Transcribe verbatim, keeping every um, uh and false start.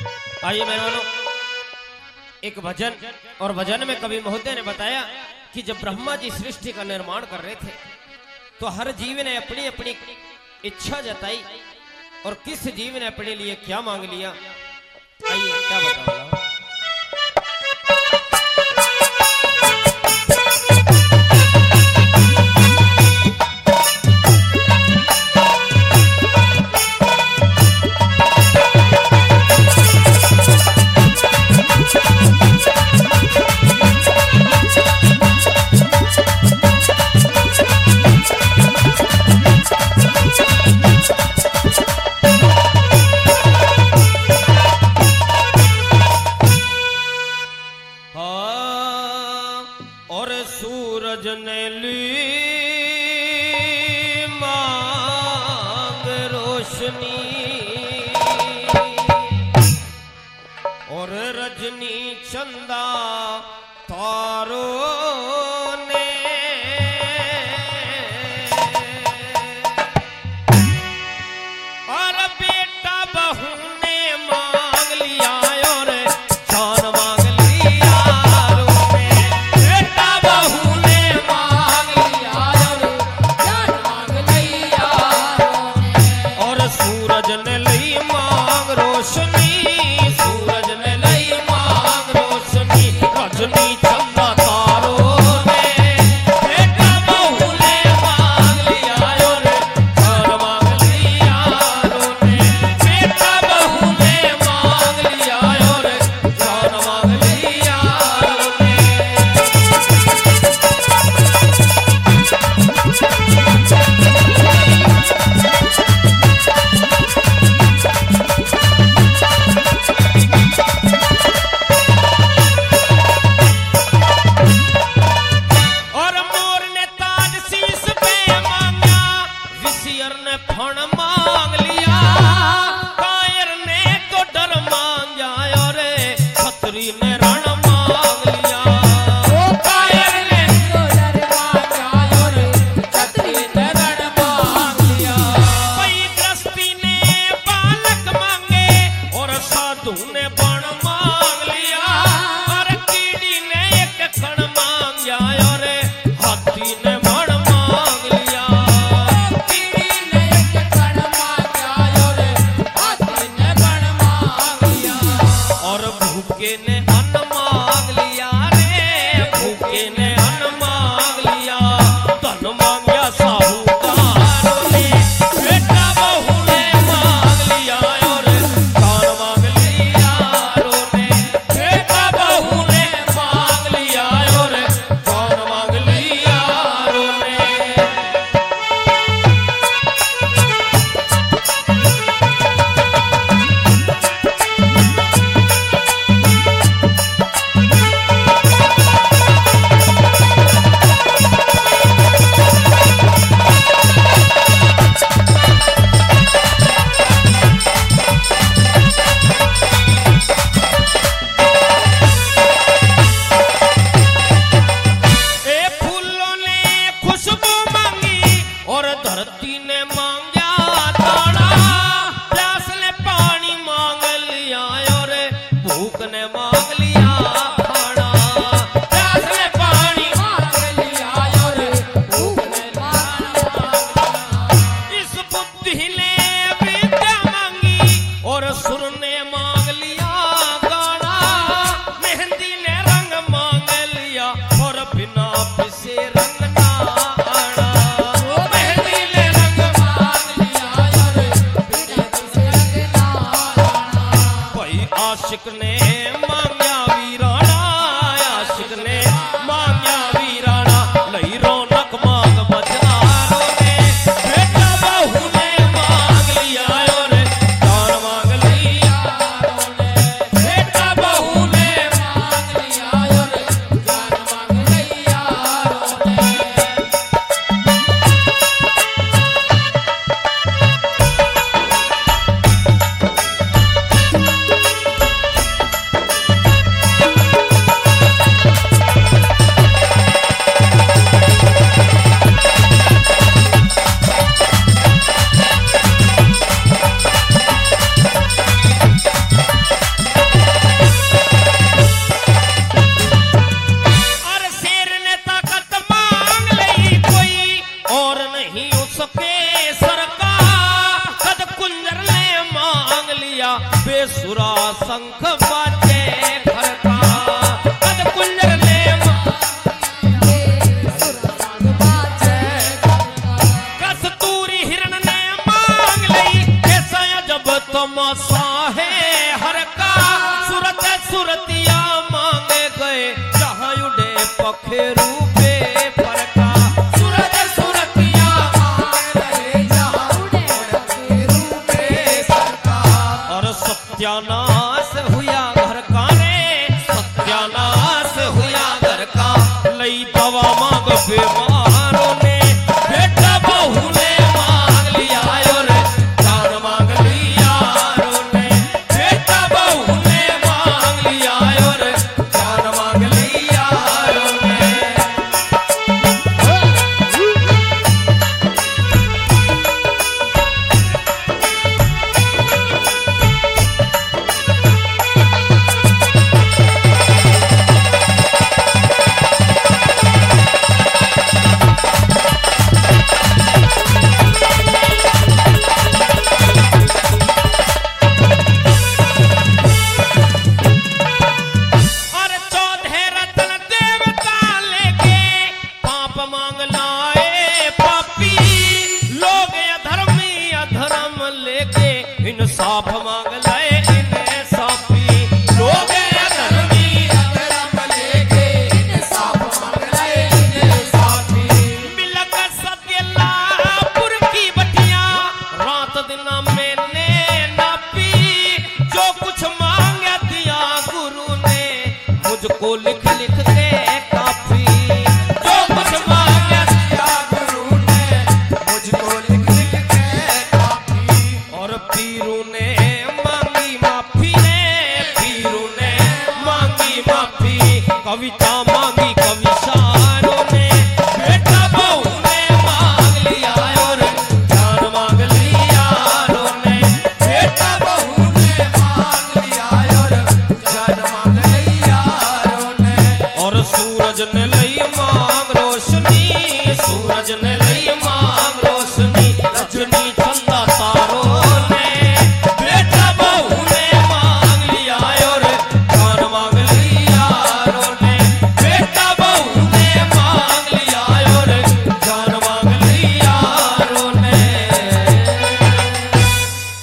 आइए मेहमानों, एक भजन और भजन में कवि महोदय ने बताया कि जब ब्रह्मा जी सृष्टि का निर्माण कर रहे थे तो हर जीव ने अपनी अपनी इच्छा जताई और किस जीव ने अपने लिए क्या मांग लिया। आइए क्या बताऊंगा। सूरज ने ली मांग रोशनी और रजनी चंदा तारों ने और बेटा बहू ने मांग लिया और जान मांग आशिक ने मांगा वीराना, आशिक ने मांगा वीराना, लई रौनक मांग बाजारों ने, बेटा बहू ने मांग लिया और जान मांग लिया ने, बेटा बहू ने मांग लिया और जान मांग लिया ने। बेसुरा शंख बाजे घर का कद कुंजर ले कस्तूरी हिरण ने मांग लई कैसा जब तमाशा है हर का सूरत सुरतिया मांगे गए जहां उड़े पखेरू पे पर का सूरत सुरतिया मांगे गए जहां उड़े पखेरू पे पर का और सत्यानाश हुआ घर का रे सत्यानाश हुआ घर का लई दवा मांग बीमारों ने बेटा बहू ने मांग लिया और जान मांग लिया ने बेटा बहू ने मांग लिया और जान मांग लिया ने इंसाफ मांग लाए इन्हें सापी लोग अधर्मी अधर्म लेके इंसाफ मांग लाए इन्हें सापी मिलक सत्यलापुर की बटिया रात दिन मैंने नापी जो कुछ मांगा दिया गुरु ने मुझको लिख लिख के